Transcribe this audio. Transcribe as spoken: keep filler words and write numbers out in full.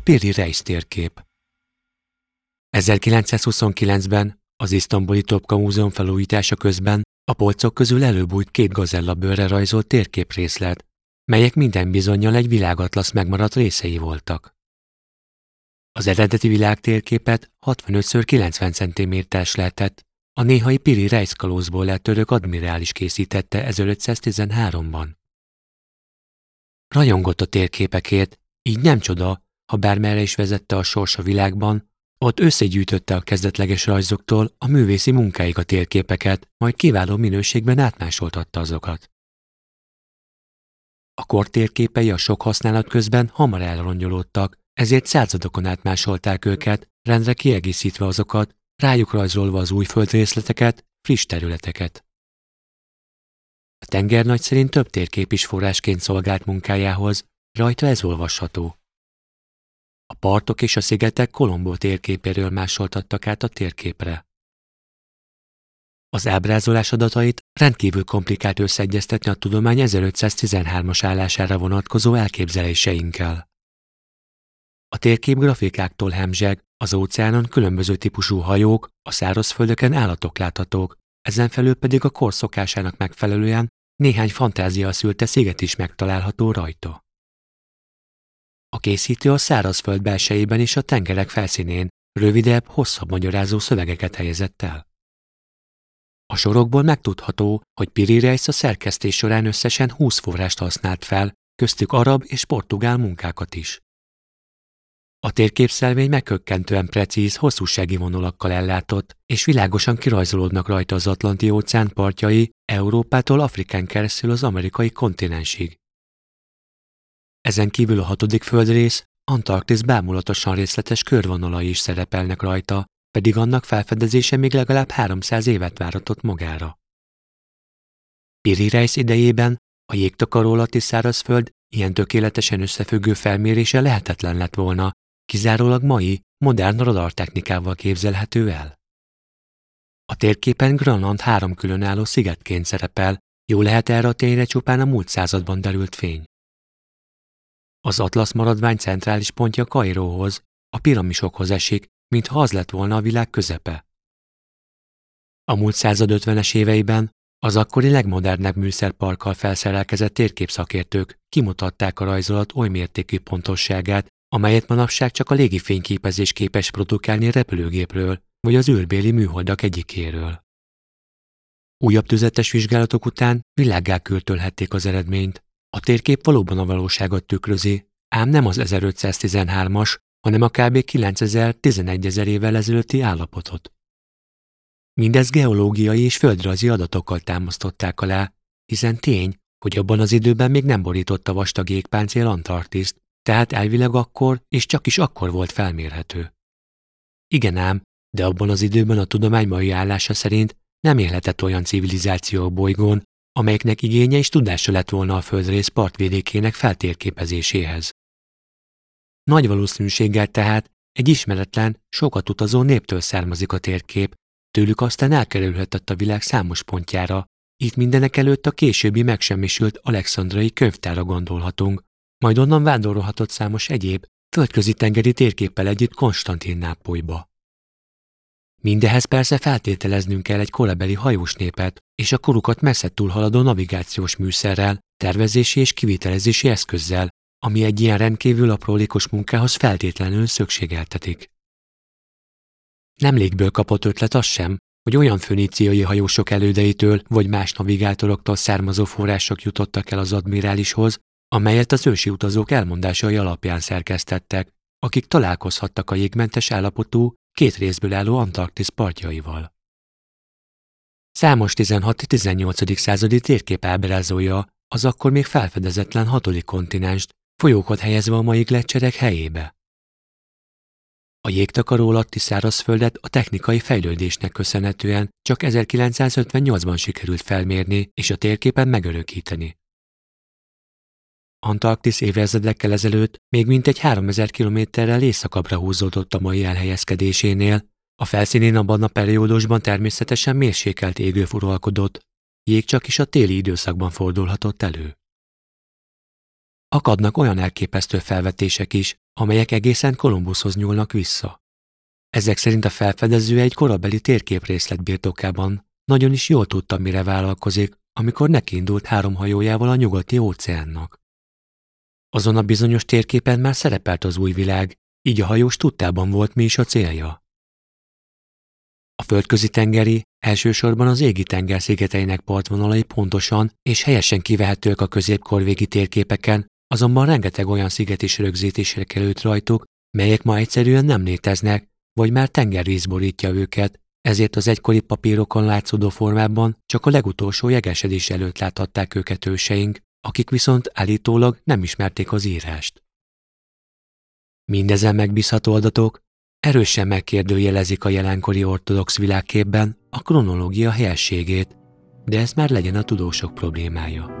Piri Reis térkép. ezerkilencszázhuszonkilencben az isztambuli Topka Múzeum felújítása közben a polcok közül előbújt két gazellabőrre rajzolt térképrészlet, melyek minden bizonnyal egy világatlasz megmaradt részei voltak. Az eredeti világtérképet hatvanöt szög kilencven centiméteres lehetett, a néhai Piri Reis kalózból lett török admirális készítette ezerötszáztizenháromban. Rajongott a térképekért, így nem csoda, ha bármerre is vezette a sors a világban, ott összegyűjtötte a kezdetleges rajzoktól a művészi munkáig a térképeket, majd kiváló minőségben átmásoltatta azokat. A kor térképei a sok használat közben hamar elrongyolódtak, ezért századokon átmásolták őket, rendre kiegészítve azokat, rájuk rajzolva az új földrészleteket, friss területeket. A tengernagy szerint több térkép is forrásként szolgált munkájához, rajta ez olvasható. A partok és a szigetek Kolombó térképéről másoltattak át a térképre. Az ábrázolás adatait rendkívül komplikált összeegyeztetni a tudomány ezerötszáztizenhármas állására vonatkozó elképzeléseinkkel. A térkép grafikáktól hemzseg, az óceánon különböző típusú hajók, a szárazföldeken állatok láthatók, ezen felül pedig a kor szokásának megfelelően néhány fantázia szülte sziget is megtalálható rajta. A készítő a szárazföld belsejében és a tengerek felszínén rövidebb, hosszabb magyarázó szövegeket helyezett el. A sorokból megtudható, hogy Piri Reis a szerkesztés során összesen húsz forrást használt fel, köztük arab és portugál munkákat is. A térképszelvény meghökkentően precíz, hosszúsági vonalakkal ellátott, és világosan kirajzolódnak rajta az Atlanti-óceán partjai Európától Afrikán keresztül az amerikai kontinensig. Ezen kívül a hatodik földrész, Antarktisz bámulatosan részletes körvonalai is szerepelnek rajta, pedig annak felfedezése még legalább háromszáz évet váratott magára. Piri Reis idejében a jégtakaró alatti szárazföld ilyen tökéletesen összefüggő felmérése lehetetlen lett volna, kizárólag mai, modern radartechnikával képzelhető el. A térképen Grönland három különálló szigetként szerepel, jó lehet erre a tényre csupán a múlt században derült fény. Az Atlasz maradvány centrális pontja Kairóhoz, a piramisokhoz esik, mintha az lett volna a világ közepe. A múlt század ötvenes éveiben az akkori legmodernebb műszerparkkal felszerelkezett térképszakértők kimutatták a rajzolat oly mértékű pontosságát, amelyet manapság csak a légifényképezés képes produkálni repülőgépről vagy az űrbéli műholdak egyikéről. Újabb tüzetes vizsgálatok után világgá körtölhették az eredményt. A térkép valóban a valóságot tükrözi, ám nem az ezerötszáztizenhármas, hanem a kb. kilencezer-tizenegyezer évvel ezelőtti állapotot. Mindez geológiai és földrajzi adatokkal támasztották alá, hiszen tény, hogy abban az időben még nem borította vastag jégpáncél Antarktiszt, tehát elvileg akkor és csak is akkor volt felmérhető. Igen ám, de abban az időben a tudomány mai állása szerint nem élhetett olyan civilizáció a bolygón, amelyeknek igénye és tudása lett volna a földrész partvidékének feltérképezéséhez. Nagy valószínűséggel tehát egy ismeretlen, sokat utazó néptől származik a térkép, tőlük aztán elkerülhetett a világ számos pontjára, itt mindenekelőtt a későbbi megsemmisült alexandrai könyvtárra gondolhatunk, majd onnan vándorolhatott számos egyéb, földközi tengeri térképpel együtt Konstantinápolyba. Mindehez persze feltételeznünk kell egy korabeli hajós népet és a korukat messze túlhaladó navigációs műszerrel, tervezési és kivitelezési eszközzel, ami egy ilyen rendkívül aprólékos munkához feltétlenül szükségeltetik. Nem légből kapott ötlet az sem, hogy olyan föníciai hajósok elődeitől vagy más navigátoroktól származó források jutottak el az admirálishoz, amelyet az ősi utazók elmondásai alapján szerkesztettek, akik találkozhattak a jégmentes állapotú, két részből álló Antarktisz partjaival. Számos tizenhat-tizennyolcadik századi térkép ábrázolja az akkor még felfedezetlen hatodik kontinenst, folyókat helyezve a mai gleccserek helyébe. A jégtakaró alatti szárazföldet a technikai fejlődésnek köszönhetően csak ezerkilencszázötvennyolcban sikerült felmérni és a térképen megörökíteni. Antarktisz évezredekkel ezelőtt még mintegy háromezer kilométerrel északabbra húzódott a mai elhelyezkedésénél, a felszínén abban a periódusban természetesen mérsékelt égőv uralkodott, jég csak is a téli időszakban fordulhatott elő. Akadnak olyan elképesztő felvetések is, amelyek egészen Kolumbuszhoz nyúlnak vissza. Ezek szerint a felfedező egy korabeli térképrészlet birtokában nagyon is jól tudta, mire vállalkozik, amikor nekiindult három hajójával a nyugati óceánnak. Azon a bizonyos térképen már szerepelt az új világ, így a hajós tudtában volt, mi is a célja. A földközi-tengeri, elsősorban az Égi-tenger szigeteinek partvonalai pontosan és helyesen kivehetők a középkorvégi térképeken, azonban rengeteg olyan sziget is rögzítésre került rajtuk, melyek ma egyszerűen nem léteznek, vagy már tengervíz borítja őket, ezért az egykori papírokon látszódó formában csak a legutolsó jegesedés előtt láthatták őket őseink, akik viszont állítólag nem ismerték az írást. Mindezen megbízható adatok erősen megkérdőjelezik a jelenkori ortodox világképben a kronológia helyességét, de ez már legyen a tudósok problémája.